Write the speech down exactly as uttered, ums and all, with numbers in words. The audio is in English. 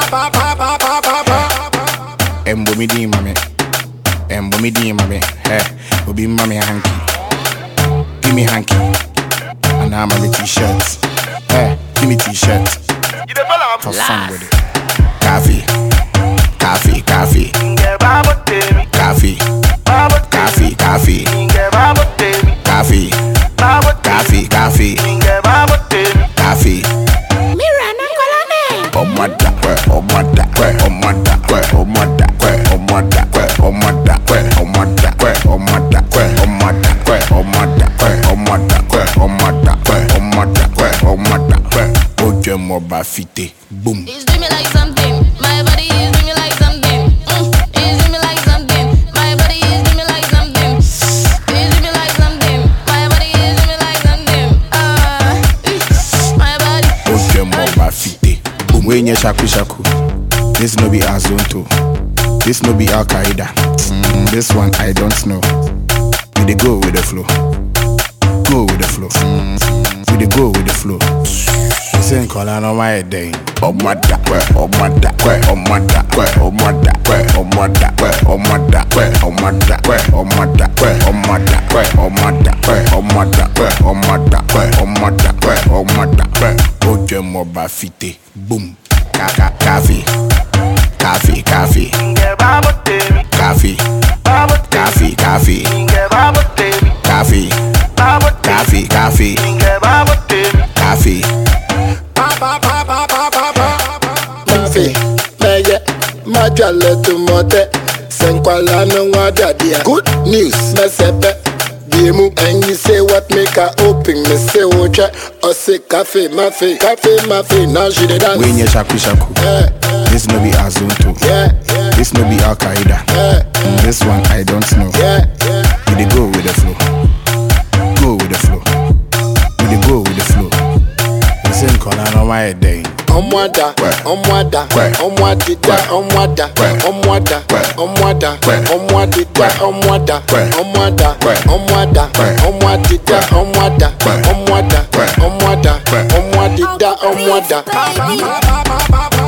Embo mi di mame, embo mi di mame. Hey, obi mame hanky, give me hanky, and I'm a t-shirt. Hey, give me t-shirt. For fun with it. Coffee, coffee, coffee, coffee, coffee, coffee, coffee, coffee, coffee, coffee. Oh my da, oh my da, oh my da, oh my da, oh my da, oh my da, oh my da, oh my da, oh my da, oh my da, oh my da, oh my da, oh my da, oh my da. Oh, je m'en bats fité, boom. It's doing me like something. My body is doing me like something. Mm, it's doing me like something. My body is doing me like something. It's doing me like something. My body is doing me like something. Ah, uh, my body. Oh, je m'en bats fité. We nye shaku shaku. This no be our zone too. This no be Al Qaeda. Mm, this one I don't know. We dey go with the flow. Go with the flow. Mm, we dey go with the flow. We say call on my day. Oh my da, oh my da, oh my da, oh my da, oh my da, oh my da, oh my da, oh my da, oh my da, oh my da, oh my da, oh my da, oh my da, oh my da. Oh je m'en bats fité. Boom. Coffee, coffee, coffee, coffee, coffee, coffee, coffee, coffee, coffee, coffee. Mafi, meye, majale tu mote, senkwala no wadadia. Good news, mesepe. And you say what make her open, me say ocha, or say cafe, mafe, cafe, mafe, now she dey dance. We nye shaku shaku. Yeah. This no be our zone too. Yeah, yeah. This no be Al Qaeda. Yeah. Mm, this one I don't know. Yeah, yeah. We dey go with the flow. Go with the flow. We dey go with the flow. We say call on my day. Omwada, omwada, omwadida, omwada, omwada, omwada, omwadida, omwada, omwada, omwada, omwadida, omwada, omwada, omwada, omwadida, omwada.